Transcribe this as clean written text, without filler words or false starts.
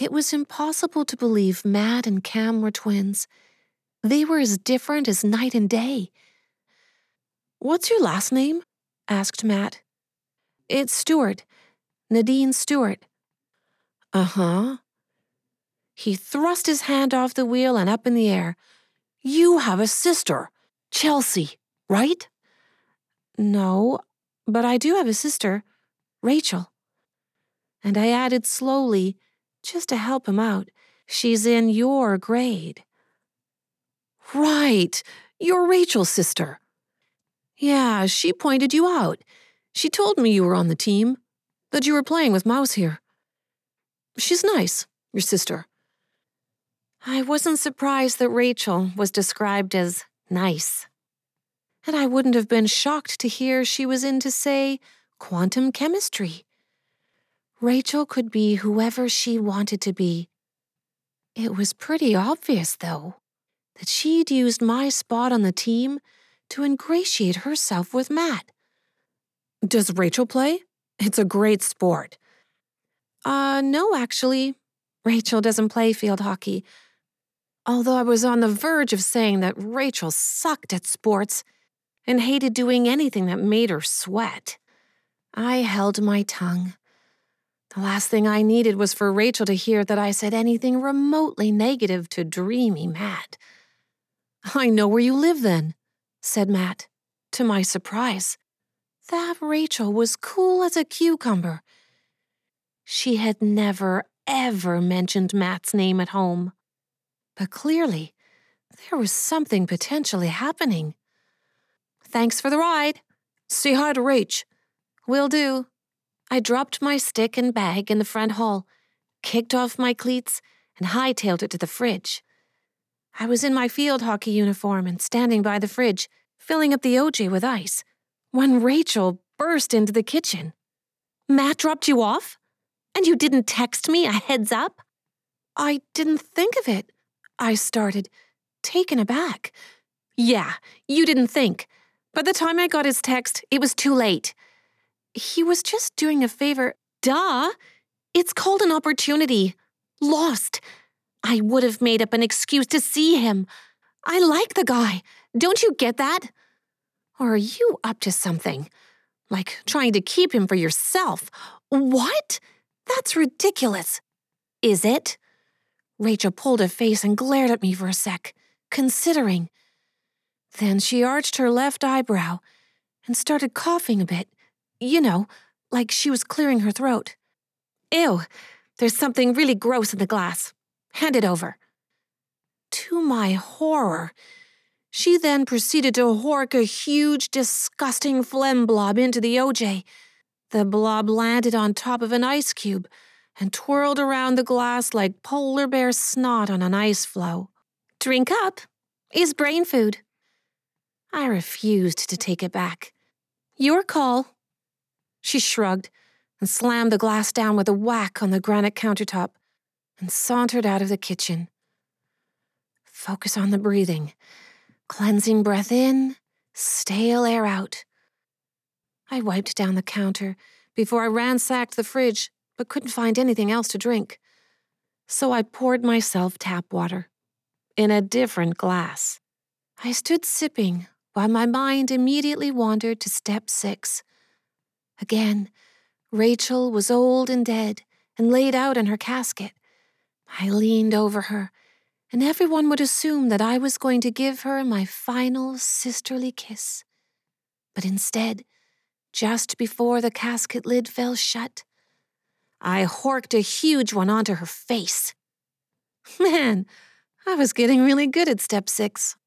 It was impossible to believe Matt and Cam were twins. They were as different as night and day. "What's your last name?" asked Matt. "It's Stewart. Nadine Stewart." "Uh-huh." He thrust his hand off the wheel and up in the air. "You have a sister, Chelsea, right?" "No, but I do have a sister, Rachel." And I added slowly, just to help him out, "She's in your grade." "Right, you're Rachel's sister." "Yeah, she pointed you out. She told me you were on the team, that you were playing with Mouse here. She's nice, your sister." I wasn't surprised that Rachel was described as nice. And I wouldn't have been shocked to hear she was into, say, quantum chemistry. Rachel could be whoever she wanted to be. It was pretty obvious, though, that she'd used my spot on the team to ingratiate herself with Matt. "Does Rachel play? It's a great sport." No, actually. Rachel doesn't play field hockey. Although I was on the verge of saying that Rachel sucked at sports and hated doing anything that made her sweat. I held my tongue. The last thing I needed was for Rachel to hear that I said anything remotely negative to dreamy Matt. "I know where you live then," said Matt, to my surprise. That Rachel was cool as a cucumber. She had never, ever mentioned Matt's name at home. But clearly, there was something potentially happening. "Thanks for the ride." "Say hi to Rach." "Will do." I dropped my stick and bag in the front hall, kicked off my cleats, and hightailed it to the fridge. I was in my field hockey uniform and standing by the fridge, filling up the OJ with ice, when Rachel burst into the kitchen. "Matt dropped you off? And you didn't text me a heads up?" "I didn't think of it," I started, taken aback. "Yeah, you didn't think. By the time I got his text, it was too late. He was just doing a favor." "Duh! It's called an opportunity. Lost. I would have made up an excuse to see him. I like the guy. Don't you get that? Or are you up to something? Like trying to keep him for yourself? What? That's ridiculous." "Is it?" Rachel pulled a face and glared at me for a sec, considering. Then she arched her left eyebrow and started coughing a bit. You know, like she was clearing her throat. "Ew, there's something really gross in the glass. Hand it over." To my horror, she then proceeded to hork a huge, disgusting phlegm blob into the OJ. The blob landed on top of an ice cube and twirled around the glass like polar bear snot on an ice floe. "Drink up. Is brain food." I refused to take it back. "Your call." She shrugged and slammed the glass down with a whack on the granite countertop and sauntered out of the kitchen. Focus on the breathing. Cleansing breath in, stale air out. I wiped down the counter before I ransacked the fridge, but couldn't find anything else to drink. So I poured myself tap water, in a different glass. I stood sipping while my mind immediately wandered to step 6. Again, Rachel was old and dead and laid out in her casket. I leaned over her, and everyone would assume that I was going to give her my final sisterly kiss. But instead, just before the casket lid fell shut, I horked a huge one onto her face. Man, I was getting really good at step 6.